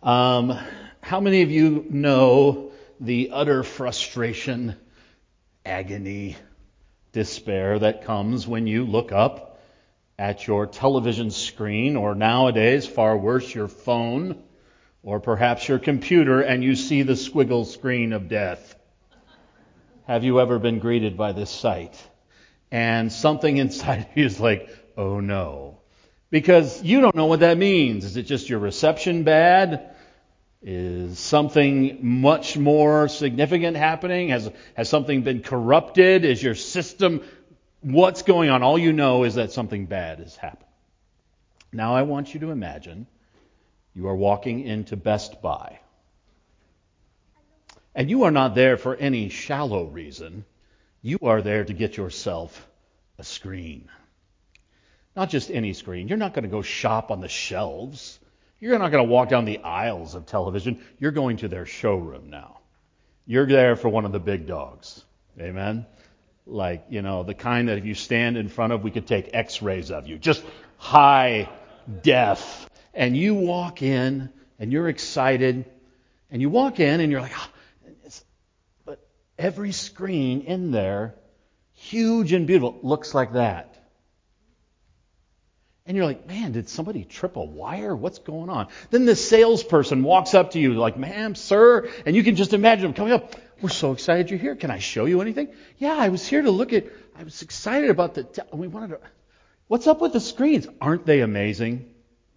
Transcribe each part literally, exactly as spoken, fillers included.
Um, how many of you know the utter frustration, agony, despair that comes when you look up at your television screen, or nowadays, far worse, your phone, or perhaps your computer, and you see the squiggle screen of death? Have you ever been greeted by this sight? And something inside of you is like, oh no. Because you don't know what that means. Is it just your reception bad? Is something much more significant happening? Has, has something been corrupted? Is your system... What's going on? All you know is that something bad has happened. Now I want you to imagine you are walking into Best Buy. And you are not there for any shallow reason. You are there to get yourself a screen. Not just any screen. You're not going to go shop on the shelves. You're not going to walk down the aisles of television. You're going to their showroom now. You're there for one of the big dogs. Amen? Like, you know, the kind that if you stand in front of, we could take x-rays of you. Just high def. And you walk in, and you're excited. And you walk in, and you're like, oh, it's, but every screen in there, huge and beautiful, looks like that. And you're like, man, did somebody trip a wire? What's going on? Then the salesperson walks up to you like, ma'am, sir, and you can just imagine them coming up. We're so excited you're here. Can I show you anything? Yeah, I was here to look at, I was excited about the, te- we wanted to, what's up with the screens? Aren't they amazing?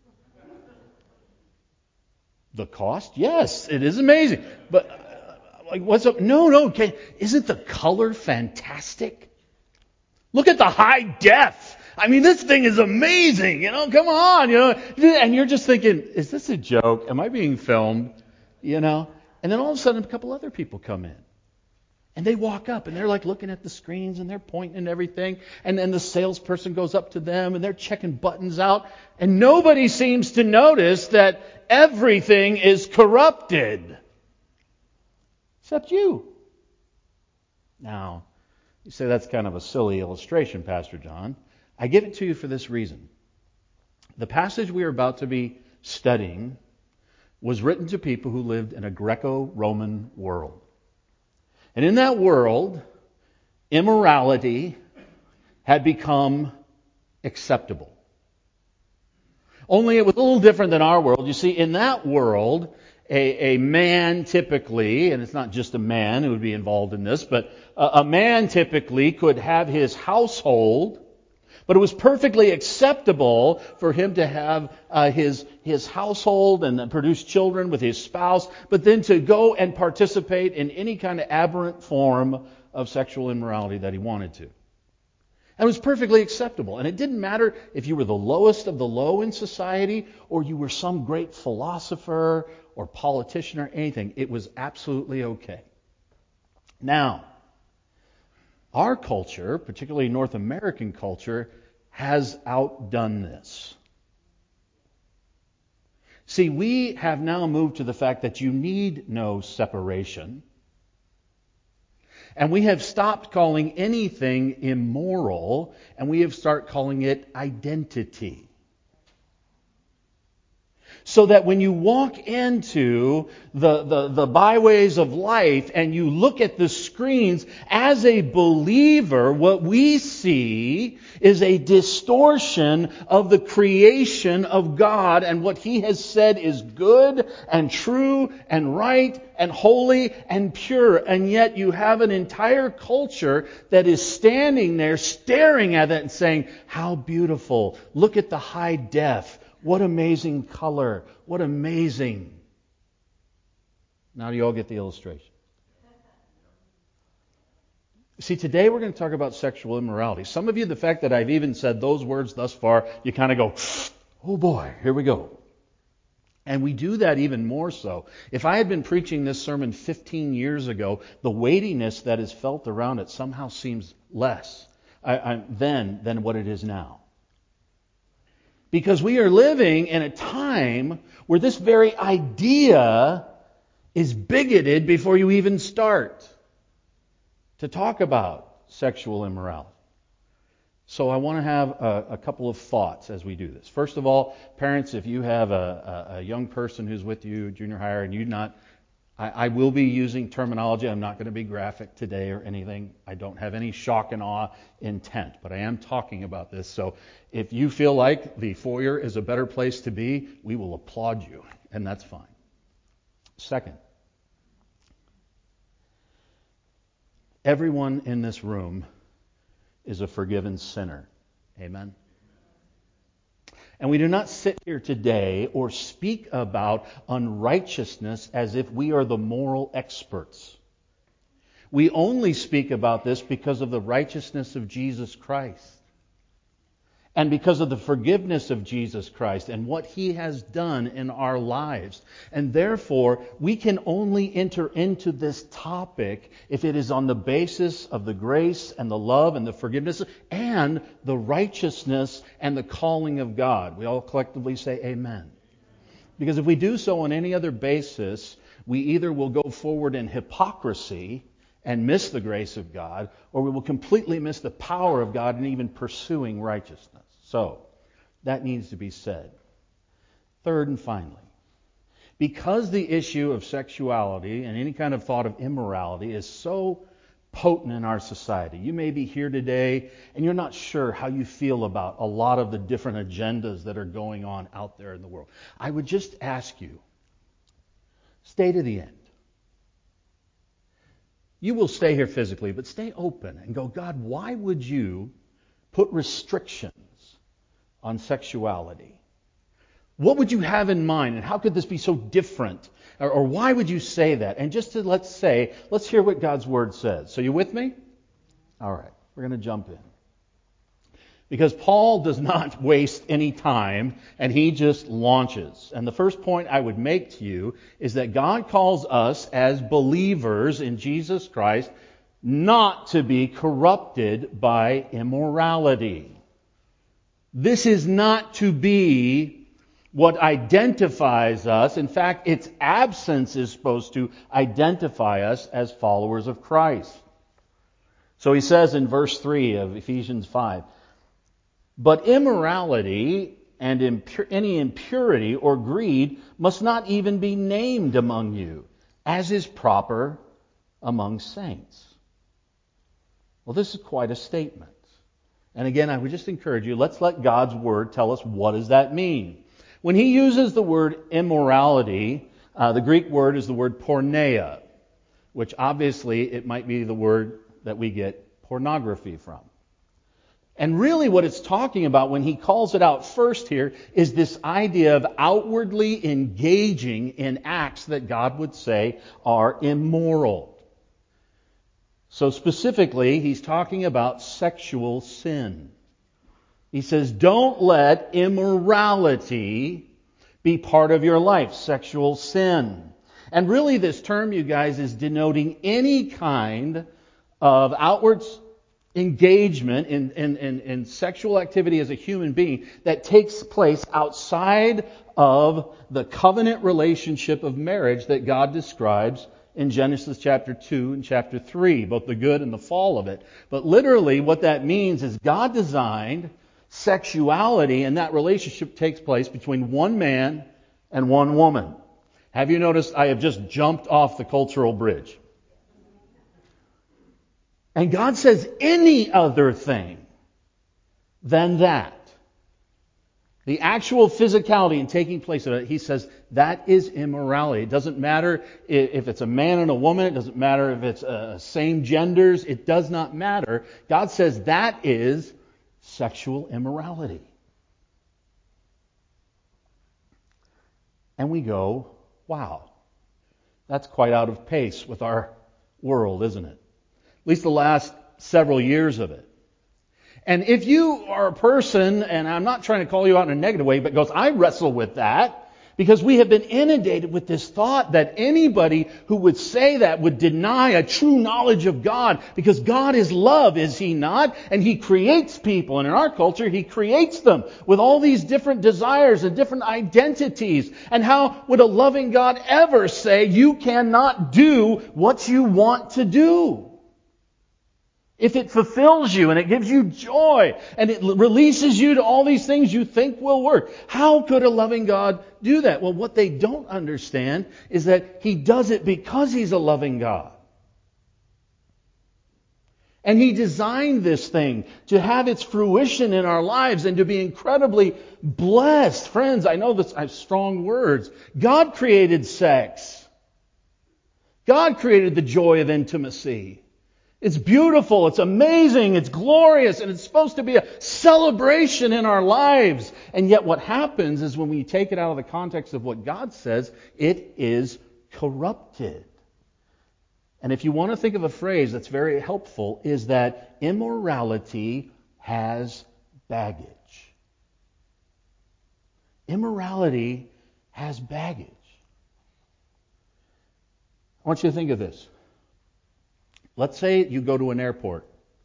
The cost? Yes, it is amazing. But, uh, like, what's up? No, no, okay. Isn't the color fantastic? Look at the high def. I mean, this thing is amazing, you know, come on, you know. And you're just thinking, is this a joke? Am I being filmed? You know? And then all of a sudden, a couple other people come in. And they walk up, and they're like looking at the screens, and they're pointing and everything. And then the salesperson goes up to them, and they're checking buttons out. And nobody seems to notice that everything is corrupted. Except you. Now, you say that's kind of a silly illustration, Pastor John. I give it to you for this reason. The passage we are about to be studying was written to people who lived in a Greco-Roman world. And in that world, immorality had become acceptable. Only it was a little different than our world. You see, in that world, a, a man typically, and it's not just a man who would be involved in this, but a, a man typically could have his household. But it was perfectly acceptable for him to have uh, his his household and produce children with his spouse, but then to go and participate in any kind of aberrant form of sexual immorality that he wanted to. And it was perfectly acceptable. And it didn't matter if you were the lowest of the low in society or you were some great philosopher or politician or anything. It was absolutely okay. Now, our culture, particularly North American culture, has outdone this. See, we have now moved to the fact that you need no separation. And we have stopped calling anything immoral, and we have started calling it identity. So that when you walk into the, the, the byways of life and you look at the screens, as a believer, what we see is a distortion of the creation of God and what He has said is good and true and right and holy and pure. And yet you have an entire culture that is standing there staring at it and saying, how beautiful. Look at the high def. What amazing color. What amazing. Now do you all get the illustration? See, today we're going to talk about sexual immorality. Some of you, the fact that I've even said those words thus far, you kind of go, oh boy, here we go. And we do that even more so. If I had been preaching this sermon fifteen years ago, the weightiness that is felt around it somehow seems less I, I, then than what it is now. Because we are living in a time where this very idea is bigoted before you even start to talk about sexual immorality. So I want to have a, a couple of thoughts as we do this. First of all, parents, if you have a, a, a young person who's with you, junior higher, and you're not, I, I will be using terminology. I'm not going to be graphic today or anything. I don't have any shock and awe intent, but I am talking about this. So if you feel like the foyer is a better place to be, we will applaud you, and that's fine. Second, everyone in this room is a forgiven sinner. Amen? And we do not sit here today or speak about unrighteousness as if we are the moral experts. We only speak about this because of the righteousness of Jesus Christ. And because of the forgiveness of Jesus Christ and what He has done in our lives. And therefore, we can only enter into this topic if it is on the basis of the grace and the love and the forgiveness and the righteousness and the calling of God. We all collectively say amen. Because if we do so on any other basis, we either will go forward in hypocrisy and miss the grace of God, or we will completely miss the power of God in even pursuing righteousness. So, that needs to be said. Third and finally, because the issue of sexuality and any kind of thought of immorality is so potent in our society, you may be here today and you're not sure how you feel about a lot of the different agendas that are going on out there in the world. I would just ask you, stay to the end. You will stay here physically, but stay open and go, God, why would you put restrictions on sexuality? What would you have in mind, and how could this be so different? Or, or why would you say that? And just to, let's say, let's hear what God's Word says. So you with me? All right, we're going to jump in. Because Paul does not waste any time, and he just launches. And the first point I would make to you is that God calls us as believers in Jesus Christ not to be corrupted by immorality. This is not to be what identifies us. In fact, its absence is supposed to identify us as followers of Christ. So he says in verse three of Ephesians five, but immorality and impur- any impurity or greed must not even be named among you, as is proper among saints. Well, this is quite a statement. And again, I would just encourage you, let's let God's Word tell us, what does that mean? When he uses the word immorality, uh, the Greek word is the word porneia, which obviously it might be the word that we get pornography from. And really what it's talking about when he calls it out first here is this idea of outwardly engaging in acts that God would say are immoral. So specifically, he's talking about sexual sin. He says, don't let immorality be part of your life, sexual sin. And really this term, you guys, is denoting any kind of outward engagement in, in, in, in sexual activity as a human being that takes place outside of the covenant relationship of marriage that God describes in Genesis chapter two and chapter three, both the good and the fall of it. But literally what that means is God designed sexuality, and that relationship takes place between one man and one woman. Have you noticed I have just jumped off the cultural bridge? And God says any other thing than that, the actual physicality and taking place of it, he says that is immorality. It doesn't matter if it's a man and a woman. It doesn't matter if it's uh, same genders. It does not matter. God says that is sexual immorality. And we go, wow, that's quite out of pace with our world, isn't it? At least the last several years of it. And if you are a person, and I'm not trying to call you out in a negative way, but goes, I wrestle with that, because we have been inundated with this thought that anybody who would say that would deny a true knowledge of God, because God is love, is He not? And He creates people, and in our culture, He creates them with all these different desires and different identities. And how would a loving God ever say, you cannot do what you want to do? if it fulfills you and it gives you joy and it releases you to all these things you think will work, how could a loving God do that? Well, what they don't understand is that He does it because He's a loving God. And He designed this thing to have its fruition in our lives and to be incredibly blessed. Friends, I know this, I have strong words. God created sex. God created the joy of intimacy. It's beautiful, it's amazing, it's glorious, and it's supposed to be a celebration in our lives. And yet what happens is when we take it out of the context of what God says, it is corrupted. And if you want to think of a phrase that's very helpful, is that immorality has baggage. Immorality has baggage. I want you to think of this. Let's say you go to an airport.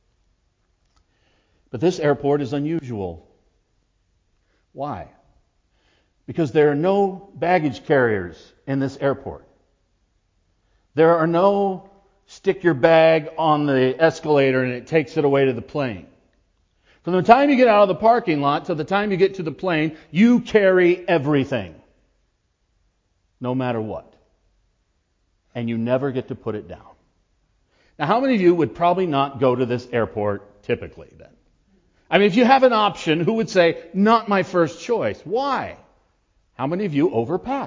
But this airport is unusual. Why? Because there are no baggage carriers in this airport. There are no stick your bag on the escalator and it takes it away to the plane. From the time you get out of the parking lot to the time you get to the plane, you carry everything. No matter what. And you never get to put it down. Now, how many of you would probably not go to this airport typically then? I mean, if you have an option, who would say, not my first choice? Why? How many of you overpack?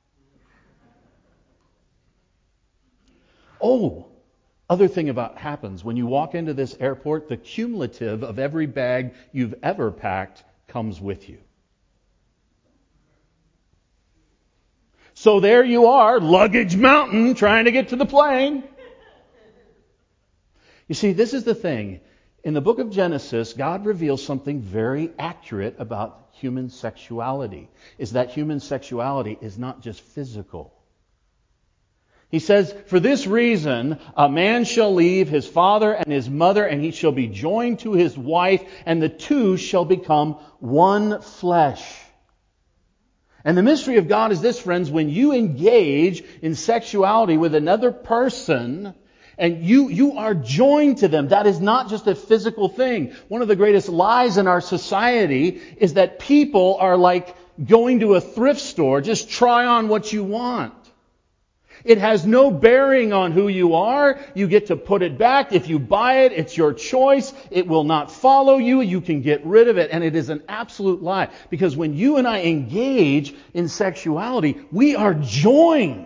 Oh, other thing about happens, when you walk into this airport, the cumulative of every bag you've ever packed comes with you. So there you are, luggage mountain, trying to get to the plane. You see, this is the thing. In the book of Genesis, God reveals something very accurate about human sexuality. Is that human sexuality is not just physical. He says, for this reason, a man shall leave his father and his mother, and he shall be joined to his wife, and the two shall become one flesh. And the mystery of God is this, friends, when you engage in sexuality with another person, and you, you are joined to them. That is not just a physical thing. One of the greatest lies in our society is that people are like going to a thrift store. Just try on what you want. It has no bearing on who you are. You get to put it back. If you buy it, it's your choice. It will not follow you. You can get rid of it. And it is an absolute lie. Because when you and I engage in sexuality, we are joined.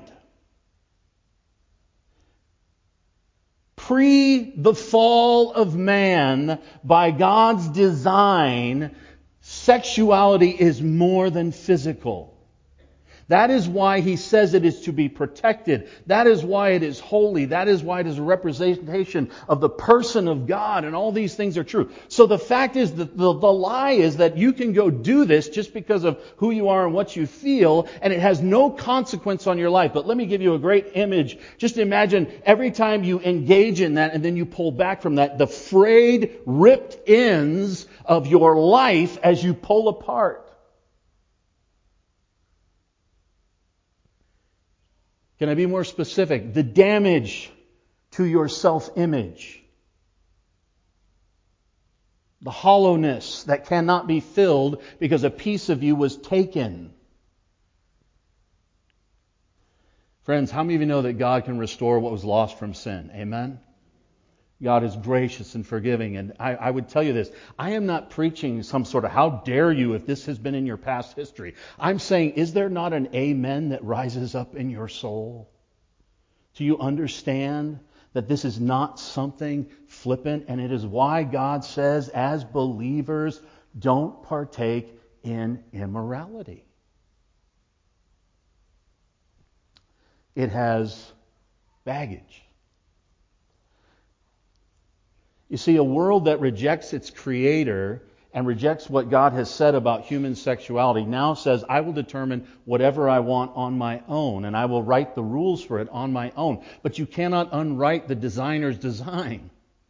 Pre the fall of man, by God's design, sexuality is more than physical. That is why He says it is to be protected. That is why it is holy. That is why it is a representation of the person of God, and all these things are true. So the fact is that the, the lie is that you can go do this just because of who you are and what you feel, and it has no consequence on your life. But let me give you a great image. Just imagine every time you engage in that and then you pull back from that, the frayed, ripped ends of your life as you pull apart. Can I be more specific? The damage to your self-image. The hollowness that cannot be filled because a piece of you was taken. Friends, how many of you know that God can restore what was lost from sin? Amen? God is gracious and forgiving. And I, I would tell you this. I am not preaching some sort of how dare you if this has been in your past history. I'm saying, is there not an amen that rises up in your soul? Do you understand that this is not something flippant? And it is why God says, as believers, don't partake in immorality. It has baggage. You see, a world that rejects its Creator and rejects what God has said about human sexuality now says, I will determine whatever I want on my own, and I will write the rules for it on my own. But you cannot unwrite the designer's design.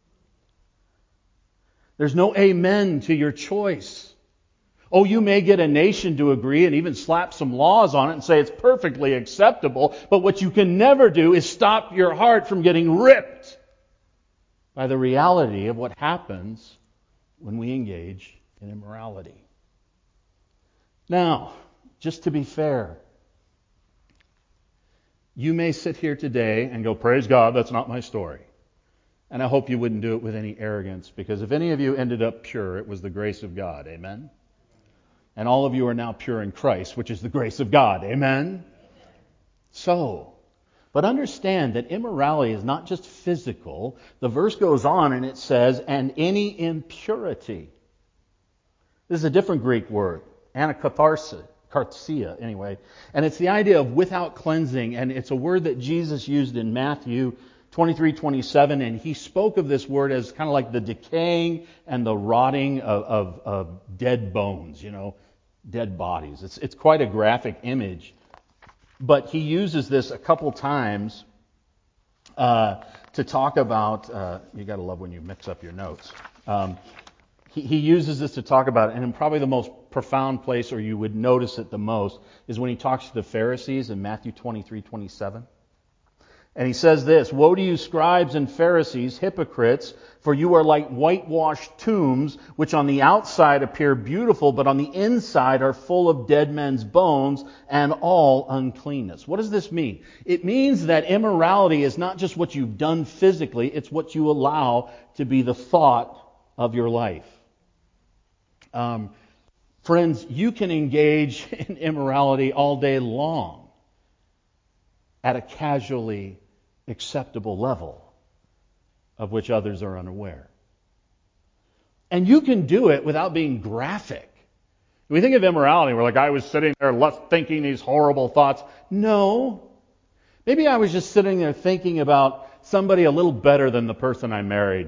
There's no amen to your choice. Oh, you may get a nation to agree and even slap some laws on it and say it's perfectly acceptable, but what you can never do is stop your heart from getting ripped. by the reality of what happens when we engage in immorality. Now, just to be fair, you may sit here today and go, praise God, that's not my story. And I hope you wouldn't do it with any arrogance, because if any of you ended up pure, it was the grace of God. Amen? And all of you are now pure in Christ, which is the grace of God. Amen? So, but understand that immorality is not just physical. The verse goes on and it says, and any impurity. This is a different Greek word, anakatharsis. Cartsia, anyway. And it's the idea of without cleansing, and it's a word that Jesus used in Matthew twenty-three twenty-seven, and he spoke of this word as kind of like the decaying and the rotting of, of, of dead bones, you know, dead bodies. It's, it's quite a graphic image. But he uses this a couple times uh, to talk about, uh, you got to love when you mix up your notes. Um, He, he uses this to talk about it, and in probably the most profound place, or you would notice it the most, is when he talks to the Pharisees in Matthew twenty-three twenty-seven. And he says this, woe to you scribes and Pharisees, hypocrites, for you are like whitewashed tombs, which on the outside appear beautiful, but on the inside are full of dead men's bones and all uncleanness. What does this mean? It means that immorality is not just what you've done physically, it's what you allow to be the thought of your life. Um, friends, you can engage in immorality all day long at a casually acceptable level of which others are unaware. And you can do it without being graphic. When we think of immorality, we're like, I was sitting there thinking these horrible thoughts. No. Maybe I was just sitting there thinking about somebody a little better than the person I married.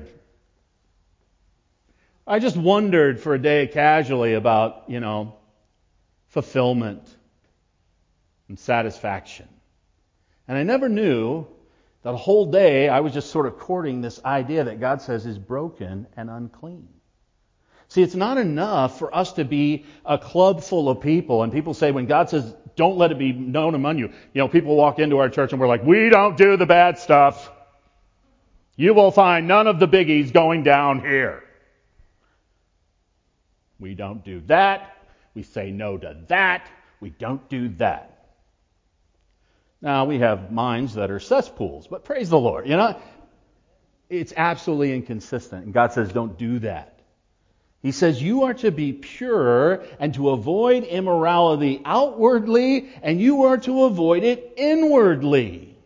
I just wondered for a day casually about, you know, fulfillment and satisfaction. And I never knew that a whole day I was just sort of courting this idea that God says is broken and unclean. See, it's not enough for us to be a club full of people. And people say when God says, don't let it be known among you. You know, people walk into our church and we're like, we don't do the bad stuff. You will find none of the biggies going down here. We don't do that. We say no to that. We don't do that. Now, we have minds that are cesspools, but praise the Lord. You know, it's absolutely inconsistent. And God says, don't do that. He says, you are to be pure and to avoid immorality outwardly, and you are to avoid it inwardly.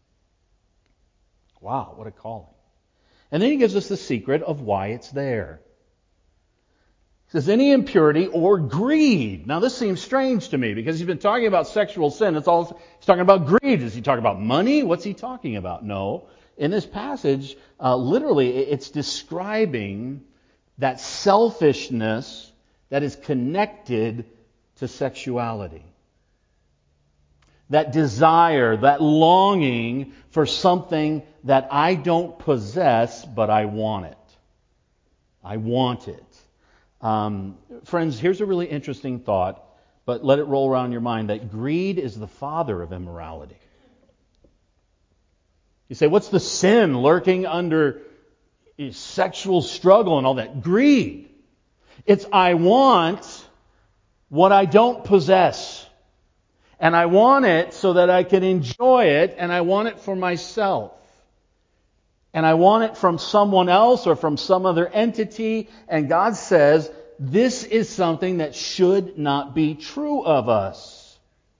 Wow, what a calling. And then he gives us the secret of why it's there. He says, any impurity or greed. Now, this seems strange to me because he's been talking about sexual sin. It's all he's talking about greed. Is he talking about money? What's he talking about? No. In this passage, uh, literally, it's describing that selfishness that is connected to sexuality. That desire, that longing for something that I don't possess, but I want it. I want it. Um, friends, here's a really interesting thought, but let it roll around your mind, that greed is the father of immorality. You say, what's the sin lurking under sexual struggle and all that? Greed. It's I want what I don't possess. And I want it so that I can enjoy it, and I want it for myself. And I want it from someone else or from some other entity. And God says, this is something that should not be true of us.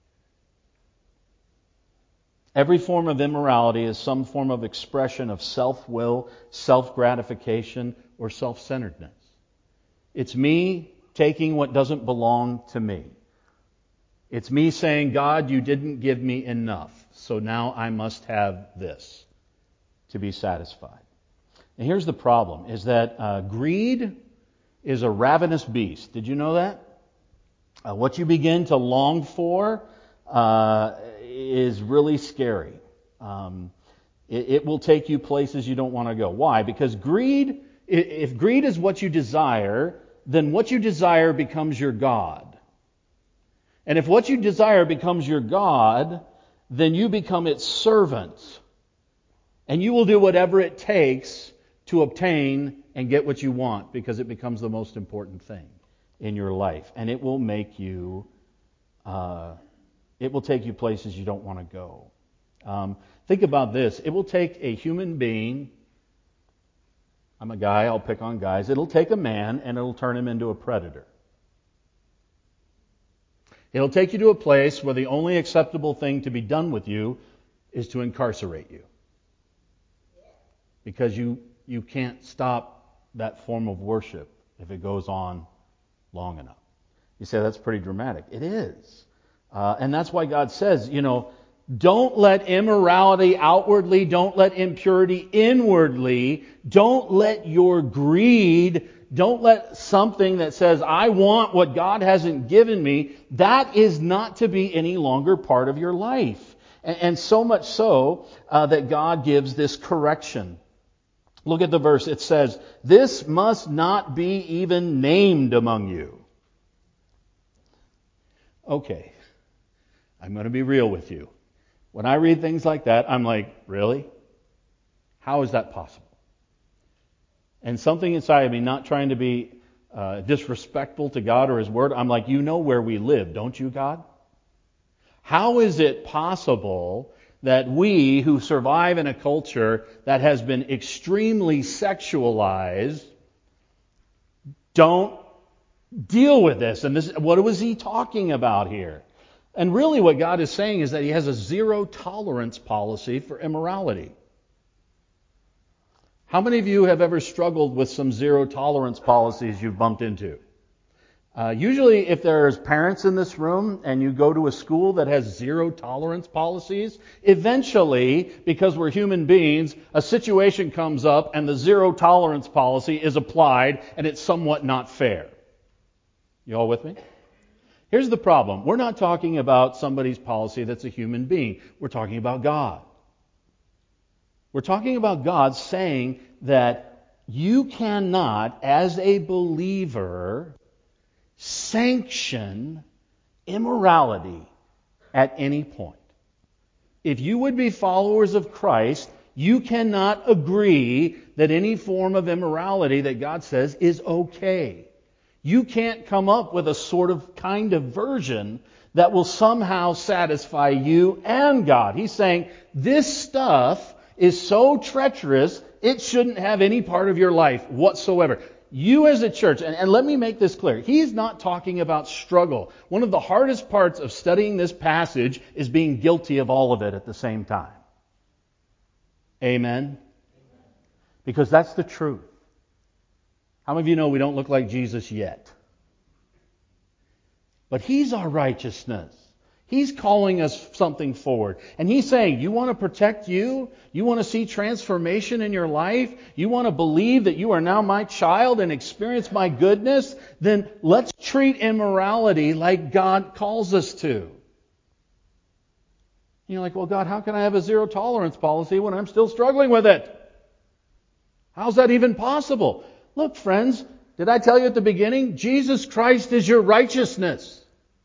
Every form of immorality is some form of expression of self-will, self-gratification, or self-centeredness. It's me taking what doesn't belong to me. It's me saying, God, you didn't give me enough, so now I must have this to be satisfied. And here's the problem, is that uh, greed is a ravenous beast. Did you know that? Uh, what you begin to long for uh, is really scary. Um, it, it will take you places you don't want to go. Why? Because greed, if greed is what you desire, then what you desire becomes your God. And if what you desire becomes your God, then you become its servant. And you will do whatever it takes to obtain and get what you want, because it becomes the most important thing in your life. And it will make you, uh, it will take you places you don't want to go. Um, think about this. It will take a human being, I'm a guy, I'll pick on guys, it'll take a man and it'll turn him into a predator. It'll take you to a place where the only acceptable thing to be done with you is to incarcerate you. Because you, you can't stop that form of worship if it goes on long enough. You say, that's pretty dramatic. It is. Uh, and that's why God says, you know, don't let immorality outwardly, don't let impurity inwardly, don't let your greed, don't let something that says, I want what God hasn't given me, that is not to be any longer part of your life. And, and so much so uh, that God gives this correction. Look at the verse. It says, this must not be even named among you. Okay, I'm going to be real with you. When I read things like that, I'm like, really? How is that possible? And something inside of me, not trying to be uh, disrespectful to God or His Word, I'm like, you know where we live, don't you, God? How is it possible that we who survive in a culture that has been extremely sexualized don't deal with this? And this, what was He talking about here? And really what God is saying is that He has a zero tolerance policy for immorality. How many of you have ever struggled with some zero tolerance policies you've bumped into? Uh, usually if there's parents in this room and you go to a school that has zero tolerance policies, eventually, because we're human beings, a situation comes up and the zero tolerance policy is applied and it's somewhat not fair. You all with me? Here's the problem. We're not talking about somebody's policy that's a human being. We're talking about God. We're talking about God saying that you cannot, as a believer, sanction immorality at any point. If you would be followers of Christ, you cannot agree that any form of immorality that God says is okay. You can't come up with a sort of kind of version that will somehow satisfy you and God. He's saying this stuff is so treacherous, it shouldn't have any part of your life whatsoever. You as a church, and, and let me make this clear, he's not talking about struggle. One of the hardest parts of studying this passage is being guilty of all of it at the same time. Amen? Because that's the truth. How many of you know we don't look like Jesus yet? But He's our righteousness. He's calling us something forward. And He's saying, you want to protect you? You want to see transformation in your life? You want to believe that you are now my child and experience my goodness? Then let's treat immorality like God calls us to. You're like, well, God, how can I have a zero tolerance policy when I'm still struggling with it? How's that even possible? Look, friends, did I tell you at the beginning? Jesus Christ is your righteousness.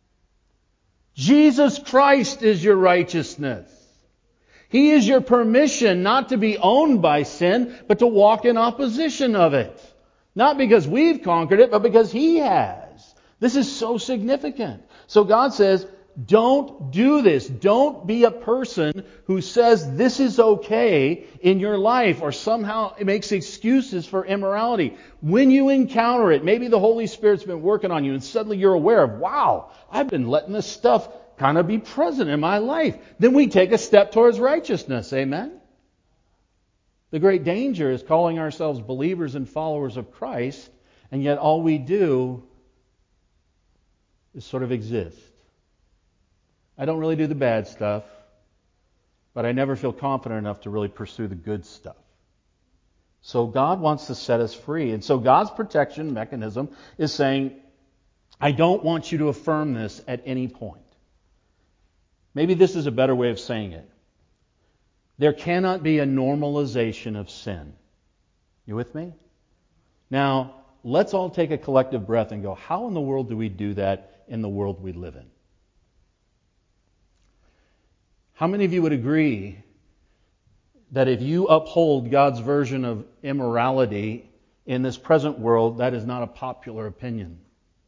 Jesus Christ is your righteousness. He is your permission not to be owned by sin, but to walk in opposition of it. Not because we've conquered it, but because He has. This is so significant. So God says, don't do this. Don't be a person who says this is okay in your life or somehow it makes excuses for immorality. When you encounter it, maybe the Holy Spirit's been working on you and suddenly you're aware of, wow, I've been letting this stuff kind of be present in my life. Then we take a step towards righteousness. Amen? The great danger is calling ourselves believers and followers of Christ, and yet all we do is sort of exist. I don't really do the bad stuff, but I never feel confident enough to really pursue the good stuff. So God wants to set us free. And so God's protection mechanism is saying, I don't want you to affirm this at any point. Maybe this is a better way of saying it. There cannot be a normalization of sin. You with me? Now, let's all take a collective breath and go, how in the world do we do that in the world we live in? How many of you would agree that if you uphold God's version of immorality in this present world, that is not a popular opinion.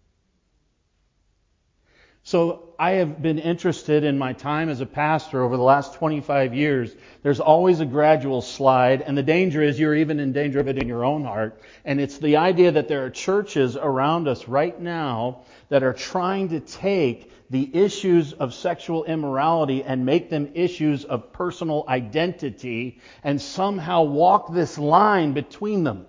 So I have been interested in my time as a pastor over the last twenty-five years. There's always a gradual slide, and the danger is you're even in danger of it in your own heart. And it's the idea that there are churches around us right now that are trying to take the issues of sexual immorality and make them issues of personal identity and somehow walk this line between them.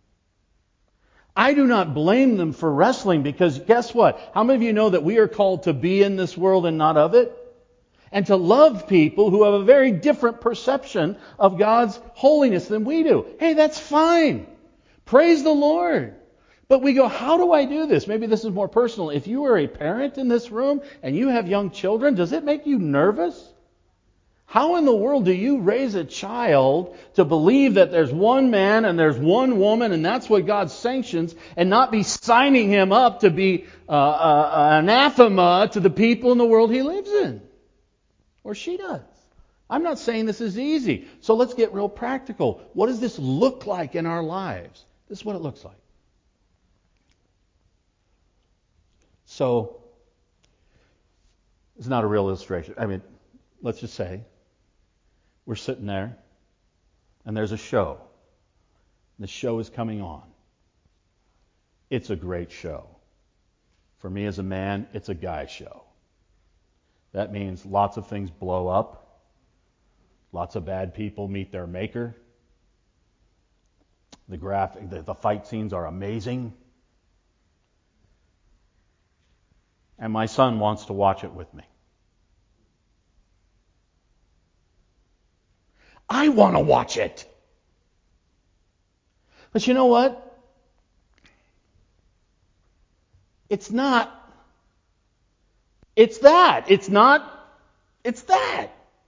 I do not blame them for wrestling, because guess what? How many of you know that we are called to be in this world and not of it? And to love people who have a very different perception of God's holiness than we do. Hey, that's fine. Praise the Lord. But we go, how do I do this? Maybe this is more personal. If you are a parent in this room and you have young children, does it make you nervous? How in the world do you raise a child to believe that there's one man and there's one woman and that's what God sanctions, and not be signing him up to be uh, uh, anathema to the people in the world he lives in? Or she does. I'm not saying this is easy. So let's get real practical. What does this look like in our lives? This is what it looks like. So, it's not a real illustration. I mean, let's just say we're sitting there, and there's a show. The show is coming on. It's a great show. For me as a man, it's a guy show. That means lots of things blow up. Lots of bad people meet their maker. The graphic, the, the fight scenes are amazing. And my son wants to watch it with me. I want to watch it. But you know what? It's not. It's that. It's not. It's that.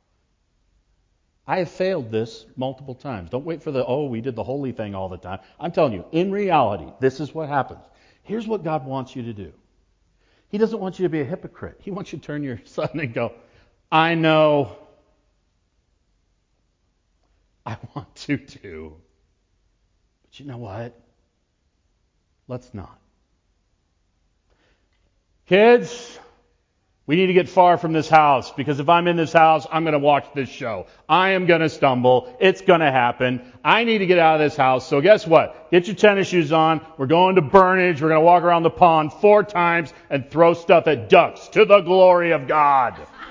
I have failed this multiple times. Don't wait for the, oh, we did the holy thing all the time. I'm telling you, in reality, this is what happens. Here's what God wants you to do. He doesn't want you to be a hypocrite. He wants you to turn your son and go, I know. I want to too. But you know what? Let's not. Kids, we need to get far from this house, because if I'm in this house, I'm going to watch this show. I am going to stumble. It's going to happen. I need to get out of this house. So guess what? Get your tennis shoes on. We're going to Burnage. We're going to walk around the pond four times and throw stuff at ducks to the glory of God.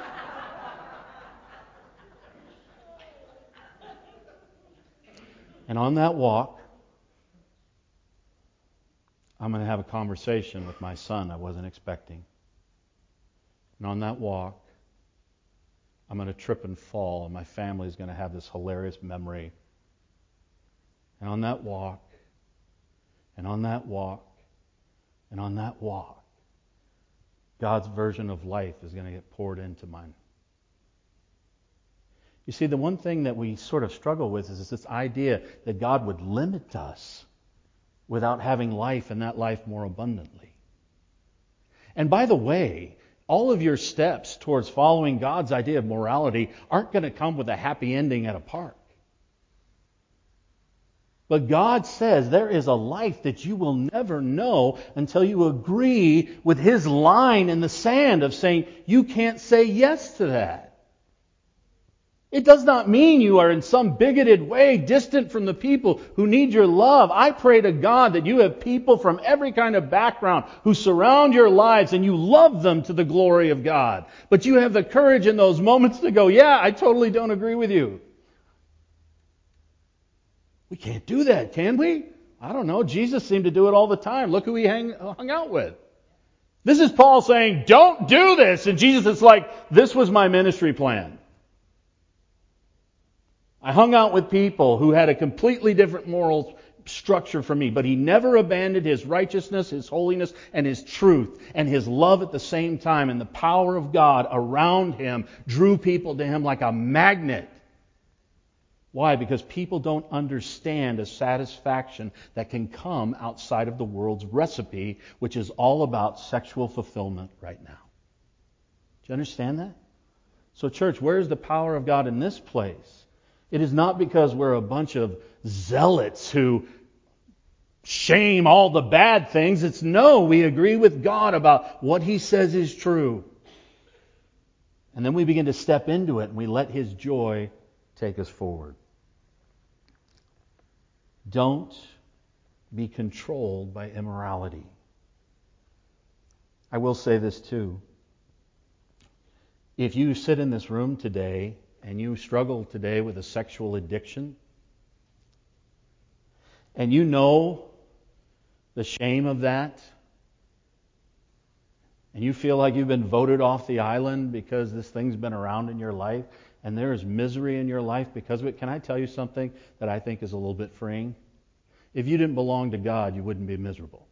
And on that walk, I'm going to have a conversation with my son I wasn't expecting. And on that walk, I'm going to trip and fall, and my family is going to have this hilarious memory. And on that walk, and on that walk, and on that walk, God's version of life is going to get poured into mine. You see, the one thing that we sort of struggle with is this idea that God would limit us without having life, and that life more abundantly. And by the way, all of your steps towards following God's idea of morality aren't going to come with a happy ending at a park. But God says there is a life that you will never know until you agree with His line in the sand of saying you can't say yes to that. It does not mean you are in some bigoted way distant from the people who need your love. I pray to God that you have people from every kind of background who surround your lives and you love them to the glory of God. But you have the courage in those moments to go, yeah, I totally don't agree with you. We can't do that, can we? I don't know. Jesus seemed to do it all the time. Look who he hang, hung out with. This is Paul saying, don't do this. And Jesus is like, this was my ministry plan. I hung out with people who had a completely different moral structure from me, but he never abandoned his righteousness, his holiness, and his truth, and his love at the same time. And the power of God around him drew people to him like a magnet. Why? Because people don't understand a satisfaction that can come outside of the world's recipe, which is all about sexual fulfillment right now. Do you understand that? So church, where is the power of God in this place? It is not because we're a bunch of zealots who shame all the bad things. It's no, we agree with God about what He says is true. And then we begin to step into it and we let His joy take us forward. Don't be controlled by immorality. I will say this too. If you sit in this room today and you struggle today with a sexual addiction, and you know the shame of that, and you feel like you've been voted off the island because this thing's been around in your life, and there is misery in your life because of it, can I tell you something that I think is a little bit freeing? If you didn't belong to God, you wouldn't be miserable.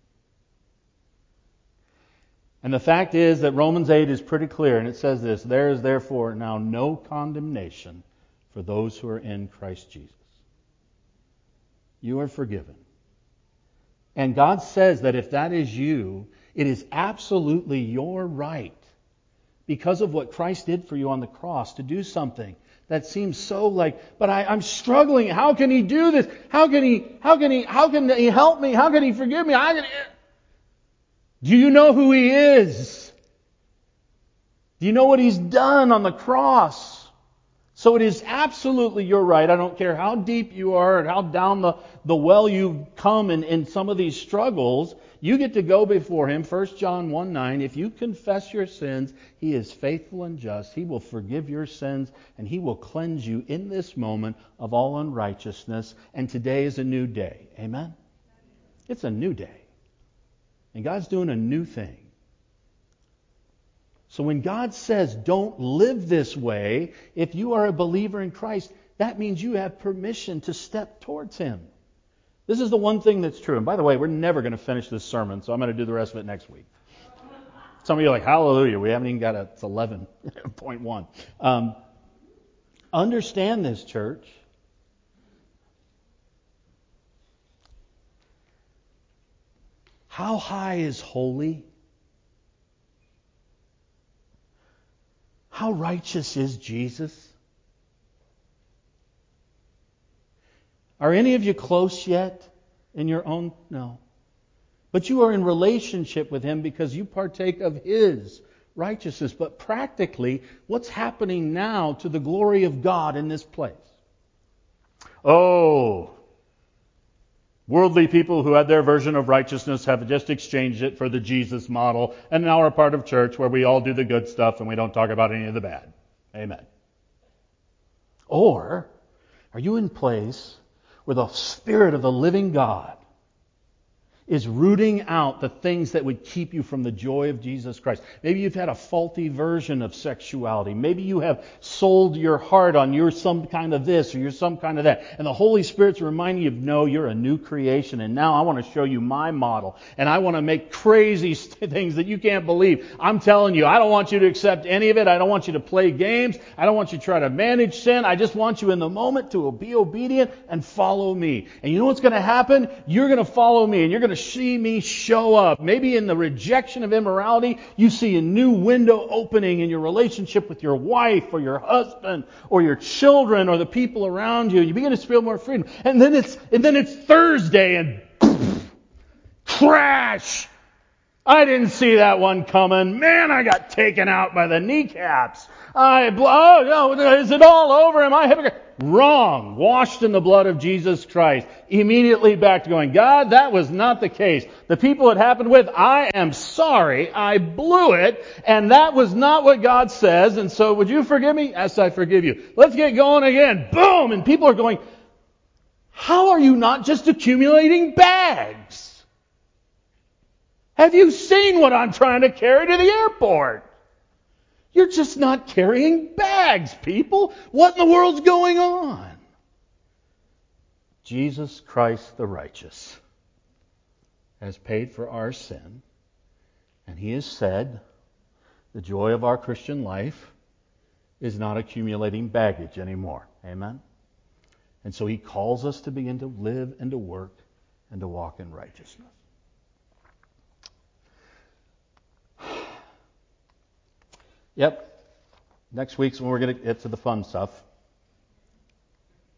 And the fact is that Romans eight is pretty clear, and it says this, there is therefore now no condemnation for those who are in Christ Jesus. You are forgiven. And God says that if that is you, it is absolutely your right, because of what Christ did for you on the cross, to do something that seems so like, but I, I'm struggling. How can He do this? How can He, how can He, how can He help me? How can He forgive me? How can He... Do you know who He is? Do you know what He's done on the cross? So it is absolutely your right. I don't care how deep you are and how down the, the well you've come in, in some of these struggles. You get to go before Him. First John one nine, if you confess your sins, He is faithful and just. He will forgive your sins and He will cleanse you in this moment of all unrighteousness. And today is a new day. Amen? It's a new day. And God's doing a new thing. So when God says, don't live this way, if you are a believer in Christ, that means you have permission to step towards Him. This is the one thing that's true. And by the way, we're never going to finish this sermon, so I'm going to do the rest of it next week. Some of you are like, hallelujah, we haven't even got a, it's eleven point one. Um, understand this, church. How high is holy? How righteous is Jesus? Are any of you close yet in your own? No. But you are in relationship with Him because you partake of His righteousness. But practically, what's happening now to the glory of God in this place? Oh, worldly people who had their version of righteousness have just exchanged it for the Jesus model and now are part of church where we all do the good stuff and we don't talk about any of the bad. Amen. Or are you in place where the Spirit of the living God is rooting out the things that would keep you from the joy of Jesus Christ? Maybe you've had a faulty version of sexuality. Maybe you have sold your heart on you're some kind of this or you're some kind of that. And the Holy Spirit's reminding you, no, you're a new creation. And now I want to show you my model. And I want to make crazy things that you can't believe. I'm telling you, I don't want you to accept any of it. I don't want you to play games. I don't want you to try to manage sin. I just want you in the moment to be obedient and follow me. And you know what's going to happen? You're going to follow me and you're going to see me show up. Maybe in the rejection of immorality, you see a new window opening in your relationship with your wife or your husband or your children or the people around you. You begin to feel more freedom. And then it's and then it's Thursday and poof, crash. I didn't see that one coming. Man, I got taken out by the kneecaps. I, oh, no, is it all over? Am I hypocrite? Wrong. Washed in the blood of Jesus Christ. Immediately back to going, God, that was not the case. The people it happened with, I am sorry. I blew it. And that was not what God says. And so would you forgive me? Yes, I forgive you. Let's get going again. Boom. And people are going, how are you not just accumulating bags? Have you seen what I'm trying to carry to the airport? You're just not carrying bags, people. What in the world's going on? Jesus Christ the righteous has paid for our sin, and He has said the joy of our Christian life is not accumulating baggage anymore. Amen? And so He calls us to begin to live and to work and to walk in righteousness. Yep. Next week's when we're going to get to the fun stuff.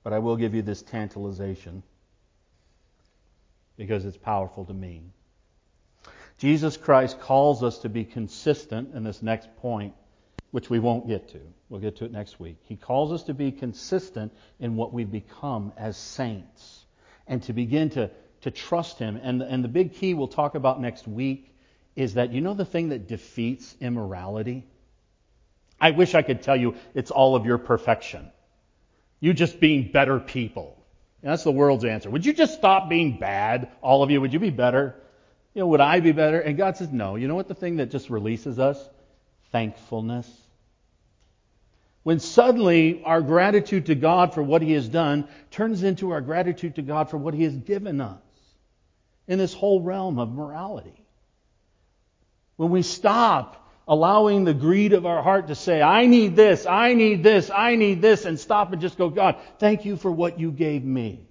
But I will give you this tantalization because it's powerful to me. Jesus Christ calls us to be consistent in this next point, which we won't get to. We'll get to it next week. He calls us to be consistent in what we become as saints and to begin to, to trust Him. And, and the big key we'll talk about next week is that, you know the thing that defeats immorality? I wish I could tell you it's all of your perfection. You just being better people. And that's the world's answer. Would you just stop being bad, all of you? Would you be better? You know, would I be better? And God says, no. You know what the thing that just releases us? Thankfulness. When suddenly our gratitude to God for what He has done turns into our gratitude to God for what He has given us in this whole realm of morality. When we stop allowing the greed of our heart to say, I need this, I need this, I need this, and stop and just go, God, thank you for what you gave me.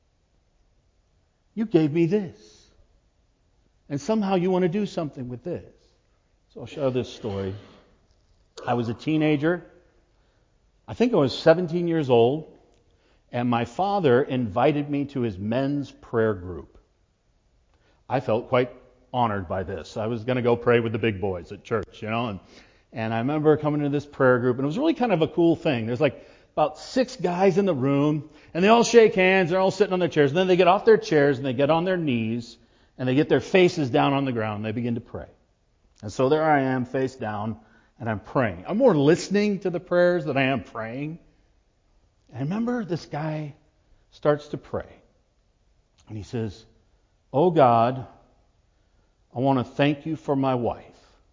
You gave me this. And somehow you want to do something with this. So I'll share this story. I was a teenager. I think I was seventeen years old. And my father invited me to his men's prayer group. I felt quite honored by this. I was going to go pray with the big boys at church, you know. And, and I remember coming to this prayer group, and it was really kind of a cool thing. There's like about six guys in the room, and they all shake hands. They're all sitting on their chairs. And then they get off their chairs, and they get on their knees, and they get their faces down on the ground, and they begin to pray. And so there I am, face down, and I'm praying. I'm more listening to the prayers than I am praying. And I remember this guy starts to pray. And he says, "Oh God, I want to thank you for my wife."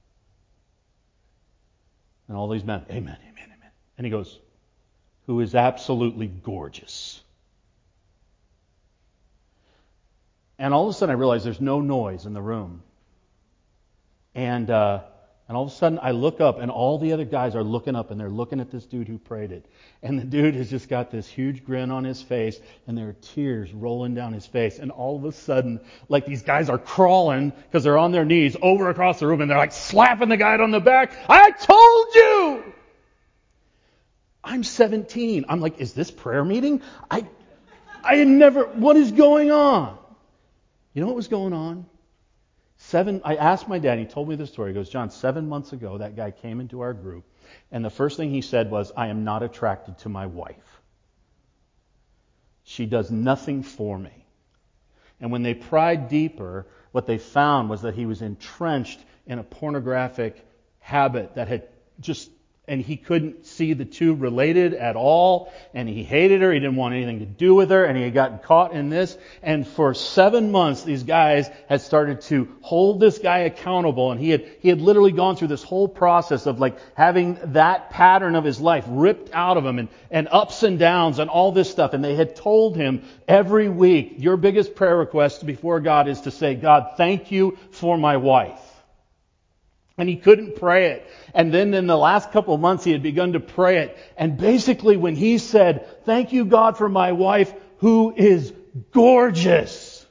And all these men, amen, amen, amen. And he goes, "Who is absolutely gorgeous." And all of a sudden I realize there's no noise in the room. And uh, and all of a sudden I look up, and all the other guys are looking up, and they're looking at this dude who prayed it. And the dude has just got this huge grin on his face, and there are tears rolling down his face. And all of a sudden, like these guys are crawling, because they're on their knees, over across the room, and they're like slapping the guy on the back. I told you! I'm seventeen. I'm like, is this prayer meeting? I, I had never, what is going on? You know what was going on? Seven, I asked my dad, he told me the story. He goes, "John, seven months ago, that guy came into our group, and the first thing he said was, I am not attracted to my wife. She does nothing for me." And when they pried deeper, what they found was that he was entrenched in a pornographic habit that had just, and he couldn't see the two related at all, and he hated her, he didn't want anything to do with her, and he had gotten caught in this. And for seven months, these guys had started to hold this guy accountable, and he had he had literally gone through this whole process of like having that pattern of his life ripped out of him, and, and ups and downs and all this stuff. And they had told him every week, your biggest prayer request before God is to say, "God, thank you for my wife." And he couldn't pray it. And then in the last couple of months, he had begun to pray it. And basically when he said, "Thank you, God, for my wife who is gorgeous,"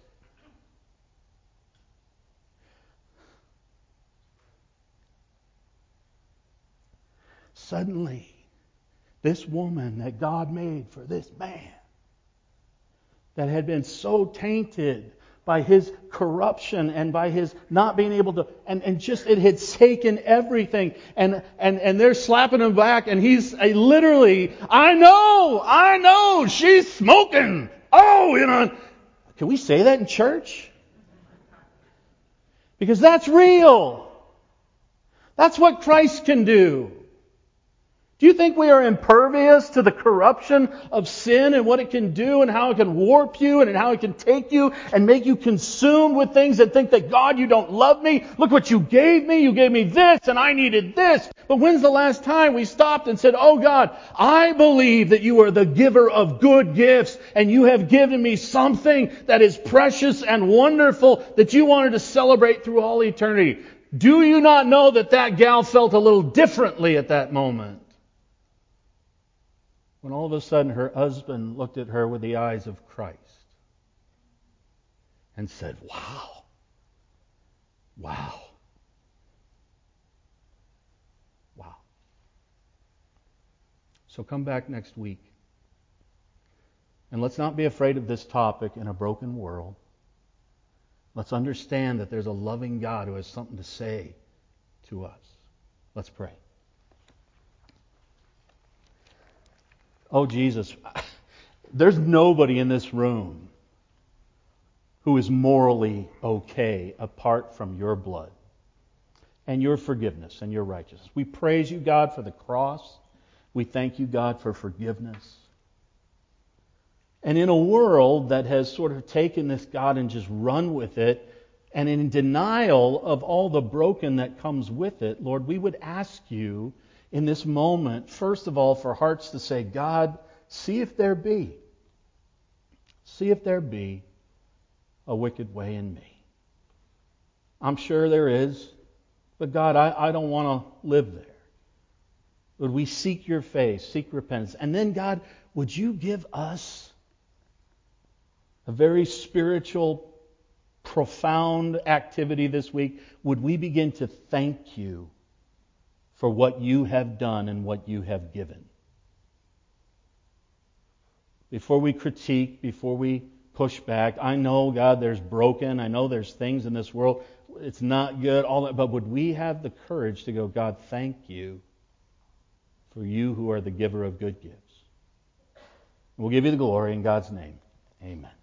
suddenly this woman that God made for this man, that had been so tainted by his corruption and by his not being able to, and, and just it had taken everything, and and and they're slapping him back, and he's uh, literally, "I know, I know, she's smoking. Oh, you know." Can we say that in church? Because that's real. That's what Christ can do. Do you think we are impervious to the corruption of sin and what it can do and how it can warp you and how it can take you and make you consumed with things that think that, "God, you don't love me. Look what you gave me. You gave me this and I needed this." But when's the last time we stopped and said, "Oh God, I believe that you are the giver of good gifts and you have given me something that is precious and wonderful that you wanted to celebrate through all eternity." Do you not know that that gal felt a little differently at that moment? When all of a sudden her husband looked at her with the eyes of Christ and said, "Wow, wow, wow." So come back next week. And let's not be afraid of this topic in a broken world. Let's understand that there's a loving God who has something to say to us. Let's pray. Oh, Jesus, there's nobody in this room who is morally okay apart from your blood and your forgiveness and your righteousness. We praise you, God, for the cross. We thank you, God, for forgiveness. And in a world that has sort of taken this, God, and just run with it, and in denial of all the broken that comes with it, Lord, we would ask you in this moment, first of all, for hearts to say, God, see if there be, see if there be a wicked way in me. I'm sure there is, but God, I, I don't want to live there. Would we seek your face, seek repentance? And then, God, would you give us a very spiritual, profound activity this week? Would we begin to thank you for what you have done and what you have given? Before we critique, before we push back, I know, God, there's broken. I know there's things in this world. It's not good, all that. But would we have the courage to go, God, thank you for you who are the giver of good gifts? We'll give you the glory in God's name. Amen.